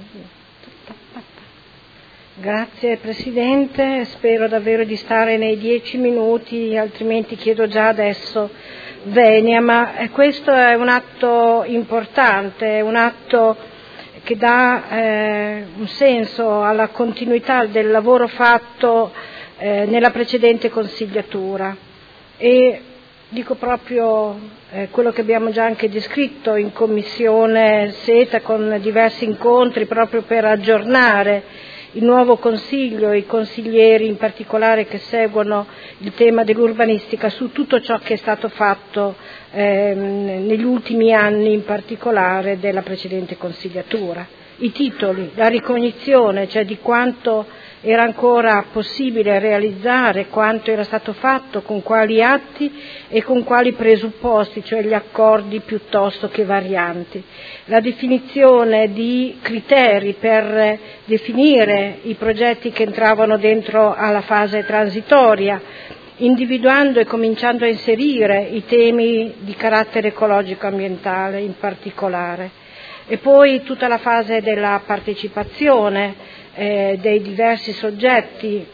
Grazie Presidente, spero davvero di stare nei 10 minuti, altrimenti chiedo già adesso venia, ma questo è un atto importante, è un atto che dà un senso alla continuità del lavoro fatto nella precedente consigliatura e dico proprio quello che abbiamo già anche descritto in Commissione SETA con diversi incontri proprio per aggiornare il nuovo Consiglio e i consiglieri in particolare che seguono il tema dell'urbanistica su tutto ciò che è stato fatto negli ultimi anni, in particolare della precedente consigliatura. I titoli, la ricognizione, cioè di quanto era ancora possibile realizzare, quanto era stato fatto, con quali atti e con quali presupposti, cioè gli accordi piuttosto che varianti. La definizione di criteri per definire i progetti che entravano dentro alla fase transitoria, individuando e cominciando a inserire i temi di carattere ecologico-ambientale in particolare. E poi tutta la fase della partecipazione dei diversi soggetti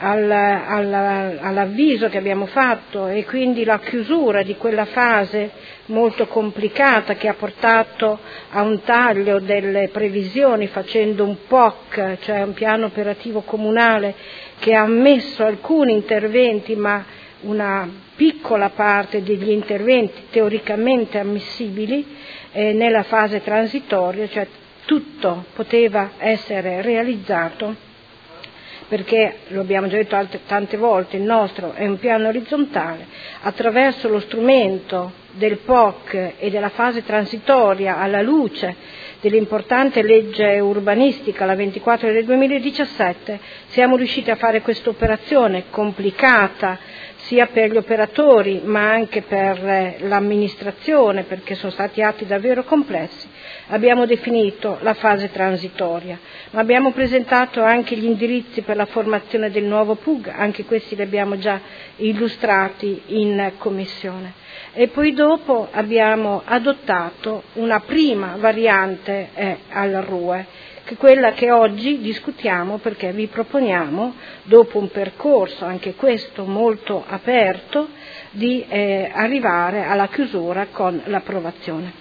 all'avviso che abbiamo fatto e quindi la chiusura di quella fase molto complicata che ha portato a un taglio delle previsioni facendo un POC, cioè un piano operativo comunale che ha ammesso alcuni interventi ma una piccola parte degli interventi teoricamente ammissibili nella fase transitoria, cioè tutto poteva essere realizzato perché, lo abbiamo già detto tante volte, il nostro è un piano orizzontale, attraverso lo strumento del POC e della fase transitoria alla luce dell'importante legge urbanistica, la 24 del 2017, siamo riusciti a fare questa operazione complicata sia per gli operatori ma anche per l'amministrazione, perché sono stati atti davvero complessi. Abbiamo definito la fase transitoria, ma abbiamo presentato anche gli indirizzi per la formazione del nuovo PUG, anche questi li abbiamo già illustrati in Commissione. E poi dopo abbiamo adottato una prima variante al RUE, che è quella che oggi discutiamo perché vi proponiamo, dopo un percorso anche questo molto aperto, di arrivare alla chiusura con l'approvazione.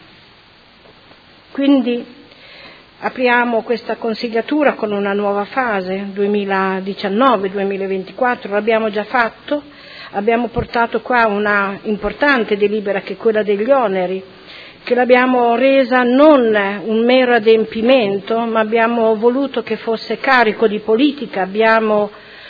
Quindi apriamo questa consigliatura con una nuova fase, 2019-2024, l'abbiamo già fatto, abbiamo portato qua una importante delibera che è quella degli oneri, che l'abbiamo resa non un mero adempimento, ma abbiamo voluto che fosse carico di politica, abbiamo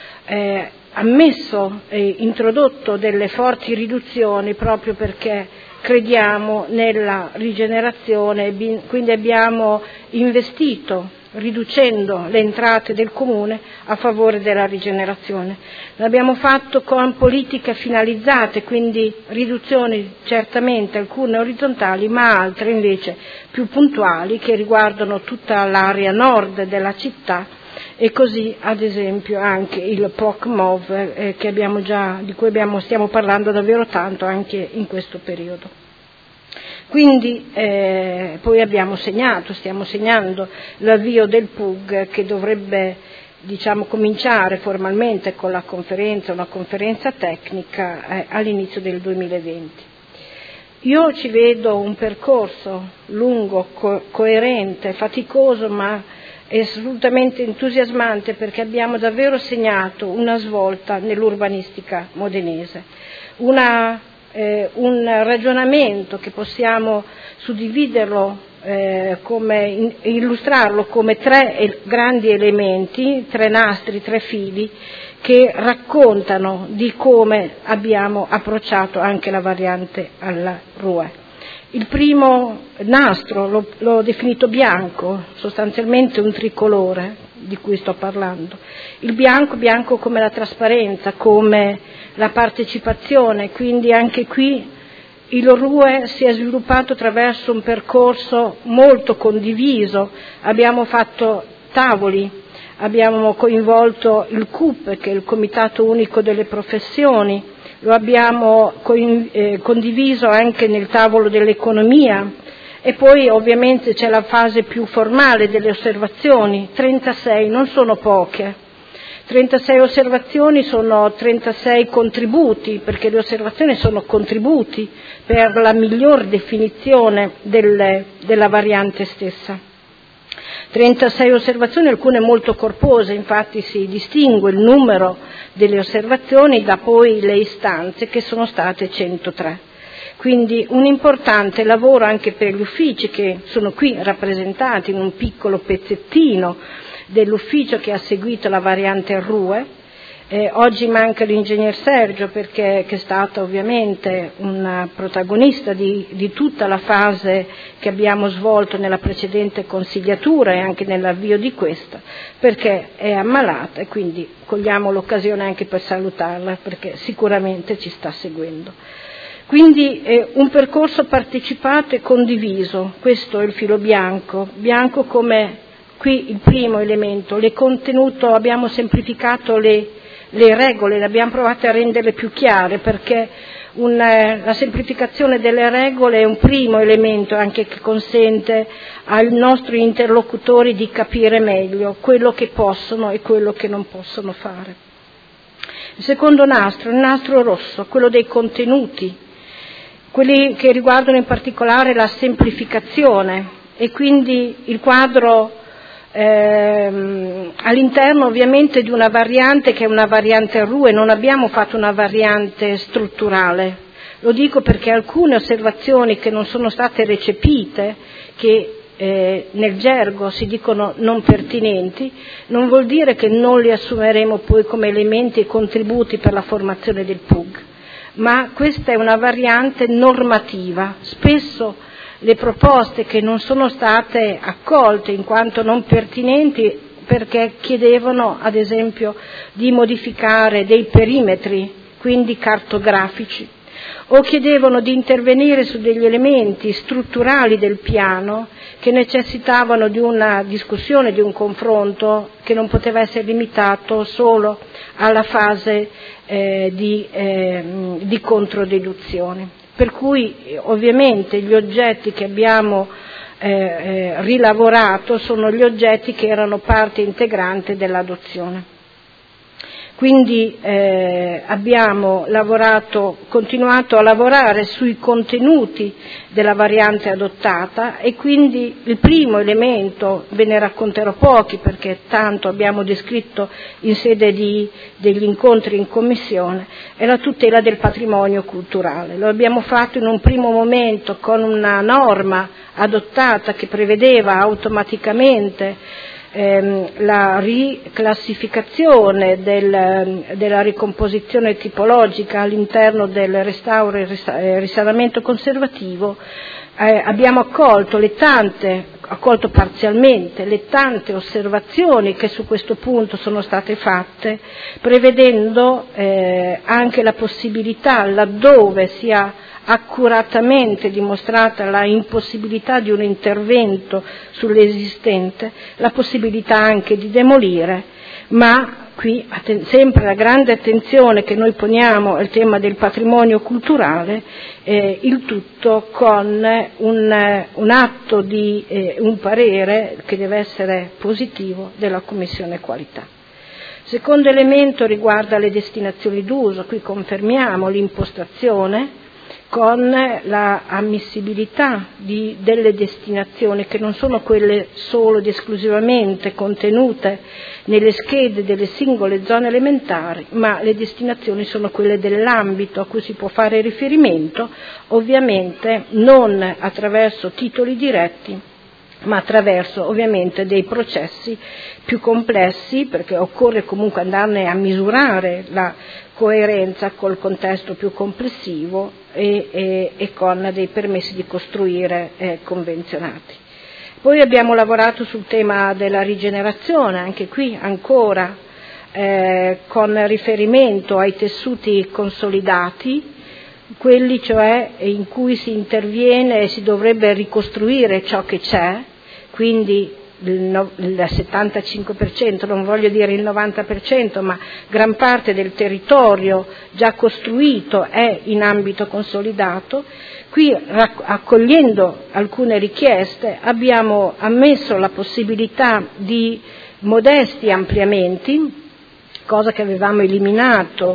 ammesso e introdotto delle forti riduzioni proprio perché crediamo nella rigenerazione, quindi abbiamo investito riducendo le entrate del Comune a favore della rigenerazione. L'abbiamo fatto con politiche finalizzate, quindi riduzioni certamente alcune orizzontali ma altre invece più puntuali che riguardano tutta l'area nord della città e così ad esempio anche il POC MOV di cui stiamo parlando davvero tanto anche in questo periodo. Quindi poi stiamo segnando l'avvio del PUG che dovrebbe cominciare formalmente con una conferenza tecnica all'inizio del 2020. Io ci vedo un percorso lungo, coerente, faticoso ma assolutamente entusiasmante perché abbiamo davvero segnato una svolta nell'urbanistica modenese, un ragionamento che possiamo suddividerlo illustrarlo come tre grandi elementi, tre nastri, tre fili che raccontano di come abbiamo approcciato anche la variante alla RUE. Il primo nastro l'ho definito bianco, sostanzialmente un tricolore di cui sto parlando. Il bianco come la trasparenza, come la partecipazione, quindi anche qui il RUE si è sviluppato attraverso un percorso molto condiviso, abbiamo fatto tavoli, abbiamo coinvolto il CUP, che è il Comitato Unico delle Professioni, lo abbiamo condiviso anche nel tavolo dell'economia, E poi ovviamente c'è la fase più formale delle osservazioni, 36, non sono poche. 36 osservazioni sono 36 contributi, perché le osservazioni sono contributi per la miglior definizione della variante stessa. 36 osservazioni, alcune molto corpose, infatti si distingue il numero delle osservazioni da poi le istanze, che sono state 103. Quindi un importante lavoro anche per gli uffici che sono qui rappresentati in un piccolo pezzettino dell'ufficio che ha seguito la variante RUE. Oggi manca l'ingegner Sergio perché che è stato ovviamente un protagonista di tutta la fase che abbiamo svolto nella precedente consigliatura e anche nell'avvio di questa, perché è ammalata e quindi cogliamo l'occasione anche per salutarla perché sicuramente ci sta seguendo. Quindi un percorso partecipato e condiviso, questo è il filo bianco come qui il primo elemento, abbiamo semplificato le regole, le abbiamo provate a renderle più chiare perché la semplificazione delle regole è un primo elemento anche che consente ai nostri interlocutori di capire meglio quello che possono e quello che non possono fare. Il secondo nastro, il nastro rosso, quello dei contenuti, quelli che riguardano in particolare la semplificazione e quindi il quadro all'interno ovviamente di una variante che è una variante RUE, non abbiamo fatto una variante strutturale. Lo dico perché alcune osservazioni che non sono state recepite, che nel gergo si dicono non pertinenti, non vuol dire che non li assumeremo poi come elementi e contributi per la formazione del PUG, ma questa è una variante normativa. Spesso le proposte che non sono state accolte in quanto non pertinenti perché chiedevano ad esempio di modificare dei perimetri, quindi cartografici, o chiedevano di intervenire su degli elementi strutturali del piano che necessitavano di una discussione, di un confronto che non poteva essere limitato solo alla fase di controdeduzione. Per cui ovviamente gli oggetti che abbiamo rilavorato sono gli oggetti che erano parte integrante dell'adozione. Quindi abbiamo continuato a lavorare sui contenuti della variante adottata e quindi il primo elemento, ve ne racconterò pochi perché tanto abbiamo descritto in sede degli incontri in commissione, è la tutela del patrimonio culturale. Lo abbiamo fatto in un primo momento con una norma adottata che prevedeva automaticamente la riclassificazione della ricomposizione tipologica all'interno del restauro e risanamento conservativo. Abbiamo accolto parzialmente le tante osservazioni che su questo punto sono state fatte, prevedendo anche la possibilità, laddove sia accuratamente dimostrata la impossibilità di un intervento sull'esistente, la possibilità anche di demolire, ma qui sempre la grande attenzione che noi poniamo al tema del patrimonio culturale, il tutto con un atto di un parere che deve essere positivo della Commissione Qualità. Secondo elemento riguarda le destinazioni d'uso, qui confermiamo l'impostazione con la ammissibilità delle destinazioni che non sono quelle solo ed esclusivamente contenute nelle schede delle singole zone elementari, ma le destinazioni sono quelle dell'ambito a cui si può fare riferimento, ovviamente non attraverso titoli diretti, ma attraverso ovviamente dei processi più complessi, perché occorre comunque andarne a misurare la coerenza col contesto più complessivo e con dei permessi di costruire convenzionati. Poi abbiamo lavorato sul tema della rigenerazione, anche qui ancora con riferimento ai tessuti consolidati, quelli cioè in cui si interviene e si dovrebbe ricostruire ciò che c'è, quindi il 75%, non voglio dire il 90%, ma gran parte del territorio già costruito è in ambito consolidato. Qui, accogliendo alcune richieste, abbiamo ammesso la possibilità di modesti ampliamenti, cosa che avevamo eliminato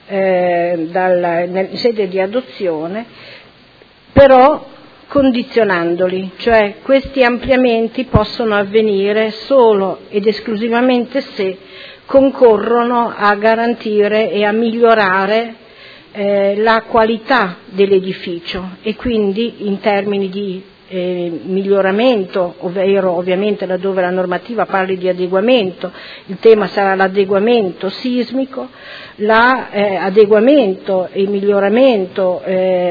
in sede di adozione, però condizionandoli, cioè questi ampliamenti possono avvenire solo ed esclusivamente se concorrono a garantire e a migliorare la qualità dell'edificio, e quindi in termini di miglioramento, ovvero ovviamente laddove la normativa parli di adeguamento, il tema sarà l'adeguamento sismico, l'adeguamento e il miglioramento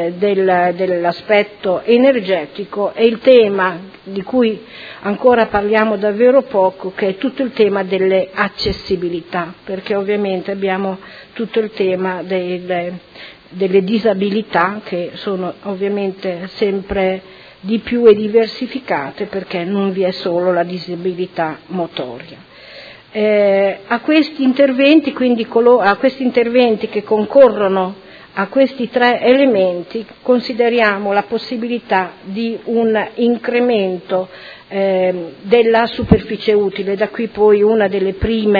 dell'aspetto energetico, e il tema di cui ancora parliamo davvero poco, che è tutto il tema delle accessibilità, perché ovviamente abbiamo tutto il tema delle disabilità, che sono ovviamente sempre di più e diversificate, perché non vi è solo la disabilità motoria. A questi interventi, quindi a questi interventi che concorrono a questi tre elementi, consideriamo la possibilità di un incremento della superficie utile. Da qui poi una delle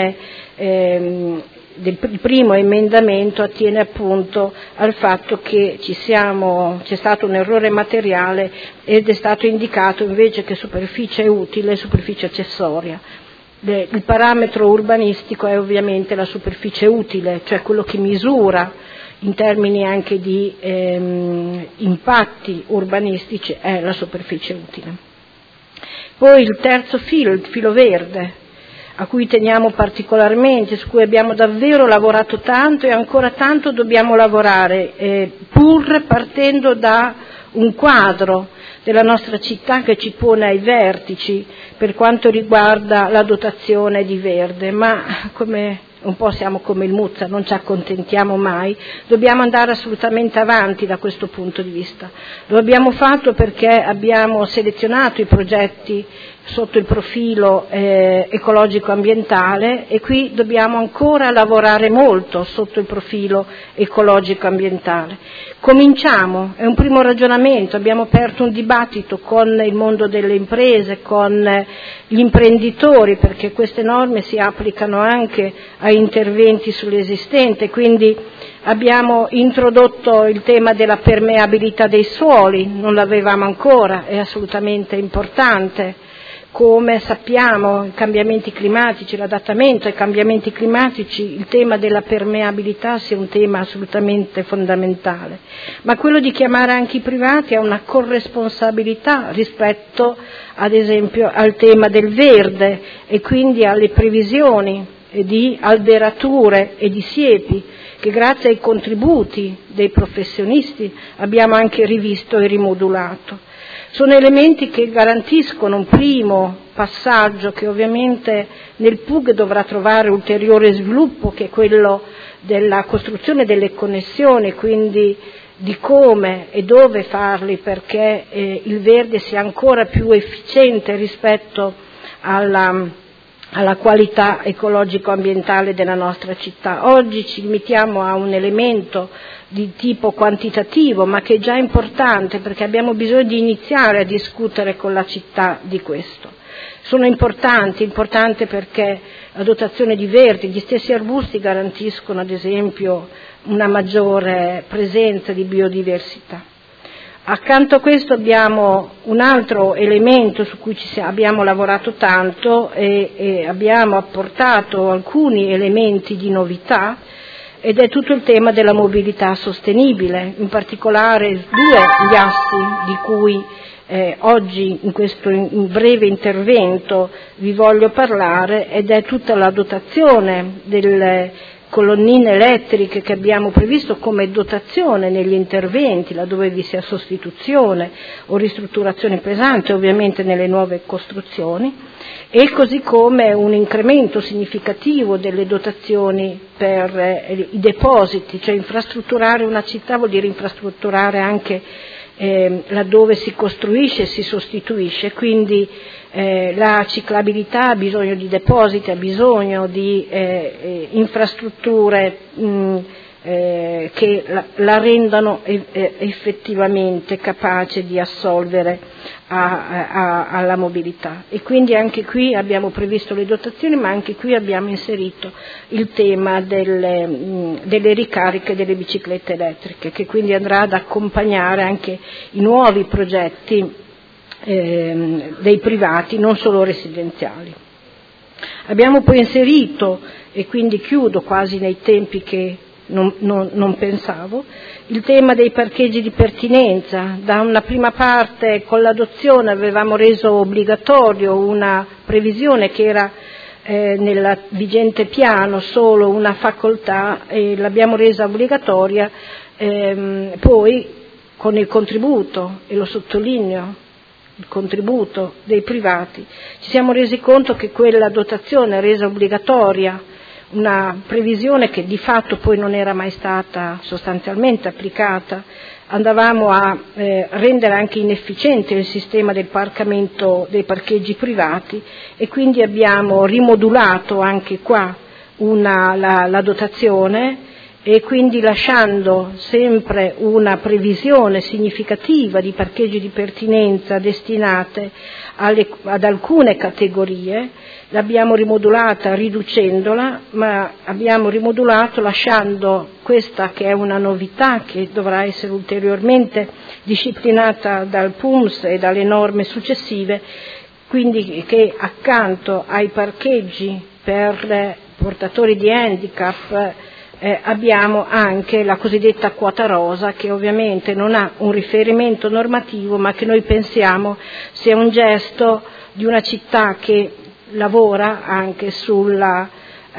prime il primo emendamento attiene appunto al fatto che c'è stato un errore materiale ed è stato indicato invece che superficie utile, superficie accessoria. Il parametro urbanistico è ovviamente la superficie utile, cioè quello che misura in termini anche di impatti urbanistici è la superficie utile. Poi il terzo filo, il filo verde, a cui teniamo particolarmente, su cui abbiamo davvero lavorato tanto e ancora tanto dobbiamo lavorare, pur partendo da un quadro della nostra città che ci pone ai vertici per quanto riguarda la dotazione di verde, ma come un po' siamo come il Muzza, non ci accontentiamo mai, dobbiamo andare assolutamente avanti da questo punto di vista. Lo abbiamo fatto perché abbiamo selezionato i progetti sotto il profilo ecologico-ambientale, e qui dobbiamo ancora lavorare molto sotto il profilo ecologico-ambientale. Cominciamo, è un primo ragionamento, abbiamo aperto un dibattito con il mondo delle imprese, con gli imprenditori, perché queste norme si applicano anche a interventi sull'esistente, quindi abbiamo introdotto il tema della permeabilità dei suoli, non l'avevamo ancora, è assolutamente importante. Come sappiamo, i cambiamenti climatici, l'adattamento ai cambiamenti climatici, il tema della permeabilità sia un tema assolutamente fondamentale, ma quello di chiamare anche i privati a una corresponsabilità rispetto, ad esempio, al tema del verde e quindi alle previsioni di alberature e di siepi, che grazie ai contributi dei professionisti abbiamo anche rivisto e rimodulato. Sono elementi che garantiscono un primo passaggio che ovviamente nel PUG dovrà trovare ulteriore sviluppo, che è quello della costruzione delle connessioni, quindi di come e dove farli perché il verde sia ancora più efficiente rispetto alla qualità ecologico-ambientale della nostra città. Oggi ci limitiamo a un elemento di tipo quantitativo, ma che è già importante, perché abbiamo bisogno di iniziare a discutere con la città di questo. Sono importante perché la dotazione di verde, gli stessi arbusti garantiscono ad esempio una maggiore presenza di biodiversità. Accanto a questo abbiamo un altro elemento su cui abbiamo lavorato tanto e abbiamo apportato alcuni elementi di novità, ed è tutto il tema della mobilità sostenibile, in particolare gli assi di cui oggi in questo breve intervento vi voglio parlare, ed è tutta la dotazione delle colonnine elettriche che abbiamo previsto come dotazione negli interventi, laddove vi sia sostituzione o ristrutturazione pesante, ovviamente nelle nuove costruzioni, e così come un incremento significativo delle dotazioni per i depositi, cioè infrastrutturare una città vuol dire infrastrutturare anche laddove si costruisce e si sostituisce, quindi la ciclabilità ha bisogno di depositi, ha bisogno di infrastrutture che la rendano effettivamente capace di assolvere alla mobilità. E quindi anche qui abbiamo previsto le dotazioni, ma anche qui abbiamo inserito il tema delle ricariche delle biciclette elettriche, che quindi andrà ad accompagnare anche i nuovi progetti dei privati, non solo residenziali. Abbiamo poi inserito, e quindi chiudo quasi nei tempi che non pensavo, il tema dei parcheggi di pertinenza. Da una prima parte, con l'adozione, avevamo reso obbligatorio una previsione che era nel vigente piano solo una facoltà, e l'abbiamo resa obbligatoria poi con il contributo, e lo sottolineo, il contributo dei privati. Ci siamo resi conto che quella dotazione resa obbligatoria, una previsione che di fatto poi non era mai stata sostanzialmente applicata, andavamo a rendere anche inefficiente il sistema del parcamento dei parcheggi privati, e quindi abbiamo rimodulato anche qua la dotazione, e quindi lasciando sempre una previsione significativa di parcheggi di pertinenza destinate ad alcune categorie. L'abbiamo rimodulata riducendola, ma abbiamo rimodulato lasciando questa, che è una novità che dovrà essere ulteriormente disciplinata dal PUMS e dalle norme successive, quindi che accanto ai parcheggi per portatori di handicap abbiamo anche la cosiddetta quota rosa, che ovviamente non ha un riferimento normativo, ma che noi pensiamo sia un gesto di una città che lavora anche sulla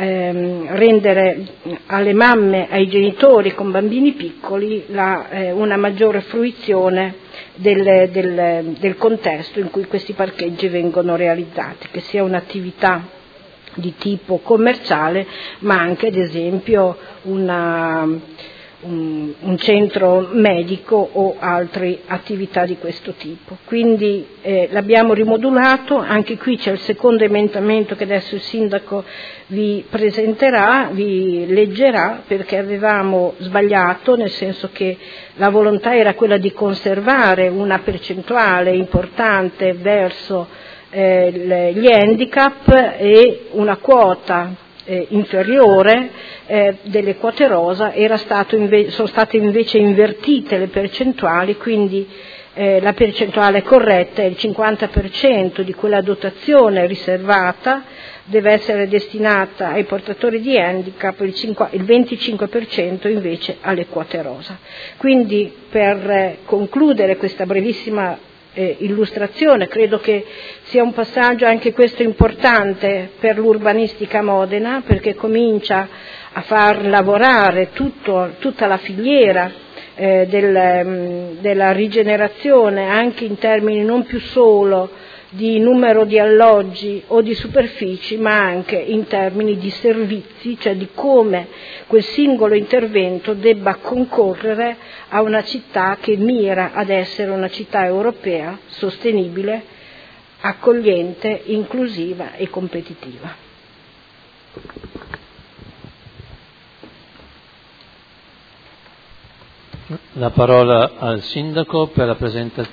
rendere alle mamme, ai genitori con bambini piccoli una maggiore fruizione del contesto in cui questi parcheggi vengono realizzati, che sia un'attività di tipo commerciale, ma anche ad esempio un centro medico o altre attività di questo tipo. Quindi l'abbiamo rimodulato. Anche qui c'è il secondo emendamento che adesso il sindaco vi presenterà, vi leggerà, perché avevamo sbagliato, nel senso che la volontà era quella di conservare una percentuale importante verso gli handicap e una quota inferiore delle quote rosa. Sono state invece invertite le percentuali, quindi la percentuale corretta è il 50% di quella dotazione riservata deve essere destinata ai portatori di handicap, il 25% invece alle quote rosa. Quindi, per concludere questa brevissima illustrazione, credo che sia un passaggio anche questo importante per l'urbanistica Modena, perché comincia a far lavorare tutta la filiera della rigenerazione, anche in termini non più solo di numero di alloggi o di superfici, ma anche in termini di servizi, cioè di come quel singolo intervento debba concorrere a una città che mira ad essere una città europea sostenibile, accogliente, inclusiva e competitiva. La parola al sindaco per la presentazione